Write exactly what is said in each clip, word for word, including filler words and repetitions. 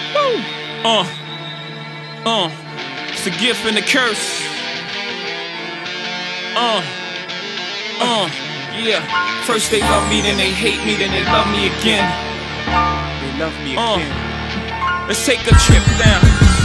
Woo! Uh, uh, it's a gift and a curse. Uh, uh, yeah. First they love me, then they hate me, then they love me again. They love me Uh, again. let's take a trip down.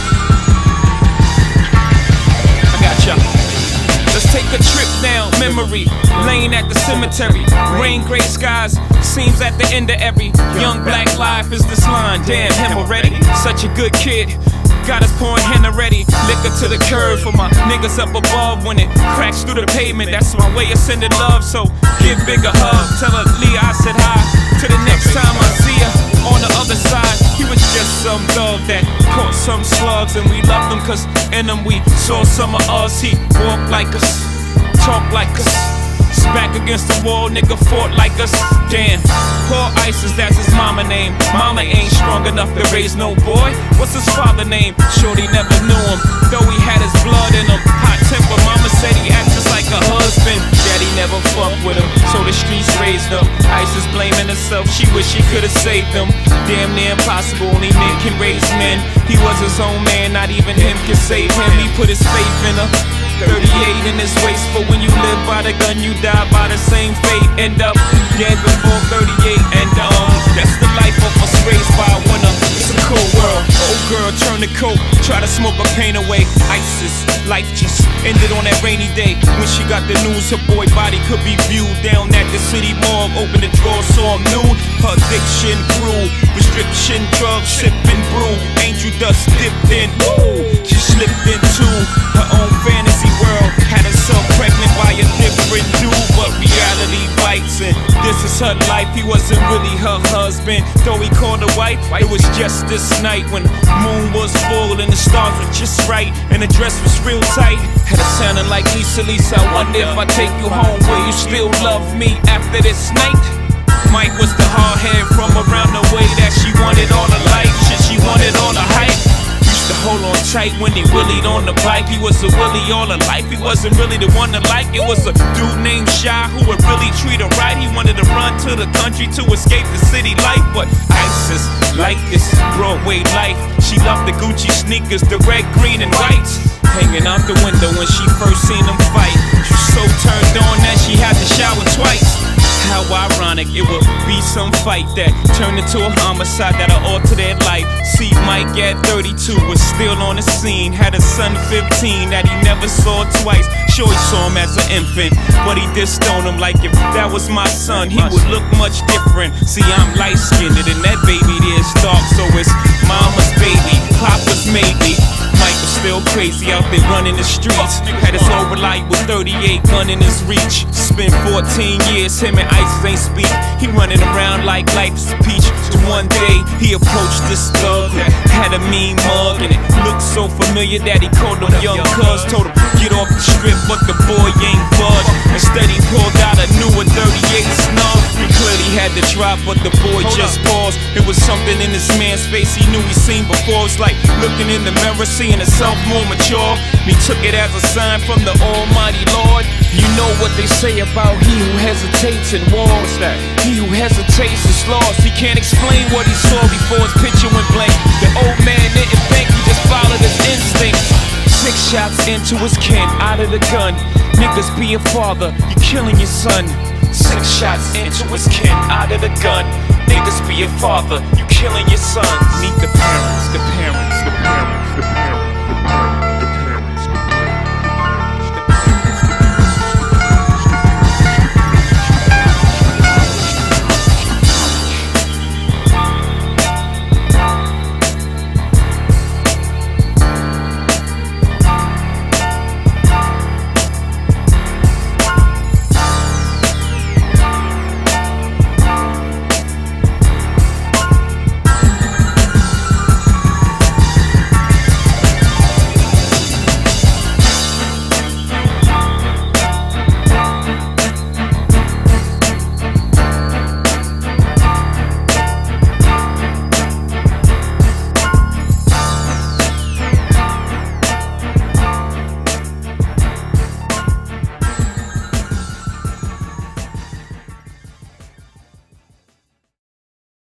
I got ya. Let's take a trip down memory lane at the cemetery. Rain, gray skies, seems at the end of every young black life is this line. Damn, him already, such a good kid. Got us pouring hen already. Liquor to the curb for my niggas up above. When it cracks through the pavement, that's my way of sending love. So give big a hug. Tell her Leah I said hi. Till the next time I see her on the other side. He was just some dog that caught some slugs, and we loved him cause in him we saw some of us. He walked like us, talk like us, back against the wall, nigga fought like us. Damn, poor Isis, that's his mama name. Mama ain't strong enough to raise no boy. What's his father name? Shorty never knew him, though he had his blood in him. Hot temper, mama said he acts just like a husband. Daddy never fucked with him, so the streets raised him. Isis blaming herself, she wish she could've saved him. Damn near impossible, only men can raise men. He was his own man, not even him can save him. He put his faith in her. thirty-eight in his waist, but when you live by the gun, you die by the same fate. End up dead before thirty-eight, and um, that's the life of us raised by a winner. It's a cold world. Old girl turn the coat, try to smoke her pain away. Isis, life just ended on that rainy day. When she got the news, her boy body could be viewed down at the city morgue. Open the drawer, saw him nude. Her addiction grew, restriction, drugs, sipping brew. Angel dust dipped in, woo. She slipped into her own fantasy world, had herself pregnant by a different dude, but reality bites, and this is her life. He wasn't really her husband, though he called her wife. It was just this night when moon was full and the stars were just right, and the dress was real tight. Had it sounding like Lisa, Lisa, I wonder if I take you home, will you still love me after this night? Mike was the hard head from around the way that she wanted all the light, shit, she wanted all the hype. To hold on tight when he willied on the bike. He was a willie all of life. He wasn't really the one to like. It was a dude named Shy who would really treat her right. He wanted to run to the country to escape the city life, but Isis like this Broadway life. She loved the Gucci sneakers, the red, green, and whites. Hanging out the window when she first seen him fight. She was so turned on that she had to shower twice. How ironic, it would be some fight that turned into a homicide that'll alter their life. See, Mike at thirty-two was still on the scene. Had a son fifteen that he never saw twice. Sure, he saw him as an infant, but he dissed on him like if that was my son, he would look much different. See, I'm light-skinned and that baby there's dark, so it's mama's baby, papa's maybe. Mike was still crazy out there running the streets. Had his over light with thirty-eight gun in his reach. Spent fourteen years, him and Isis ain't speak. He running around like life's a peach. One day he approached this thug who had a mean mug, and it looked so familiar that he called him Young Cuz. Told him get off the strip, but the boy ain't budged. Instead he pulled out a newer thirty-eight snub. He clearly had to drop, but the boy just paused. It was something in this man's face he knew he seen before. It's like looking in the mirror, seeing himself more mature. He took it as a sign from the Almighty Lord. You know what they say about he who hesitates in war. What's that? He who hesitates is lost. He can't explain what he saw before his picture went blank. The old man didn't think, he just followed his instincts. Six shots into his kin, out of the gun. Niggas be a father, you killing your son. Six shots into his kin, out of the gun. Niggas be a father, you killing your son. Meet the parents, the parents, the parents, the parents.